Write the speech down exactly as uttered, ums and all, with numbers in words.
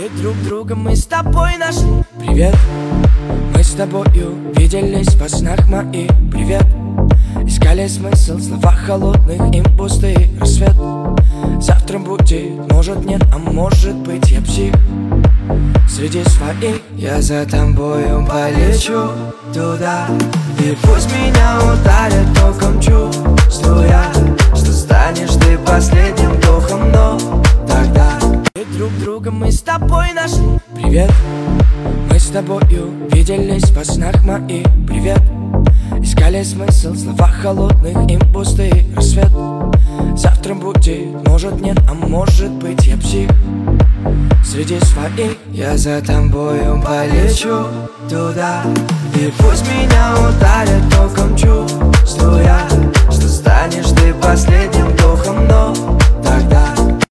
И друг друга мы с тобой нашли. Привет, мы с тобою виделись во снах моих. Привет, искали смысл в словах холодных, им пустый рассвет. Завтра будет, может нет, а может быть я псих. Среди своих я за тобою полечу туда. И пусть меня ударит током, чувствуя, что станешь ты последним вдохом, но тогда и друг друга мы с тобой нашли. Привет, мы с тобою виделись во снах моих. Привет, искали смысл в словах холодных, им пустый рассвет. Завтра будет, может нет, а может быть я псих. Среди своих я за тобою полечу туда. И пусть меня ударит током, чувствуя, что станешь ты последним вдохом, но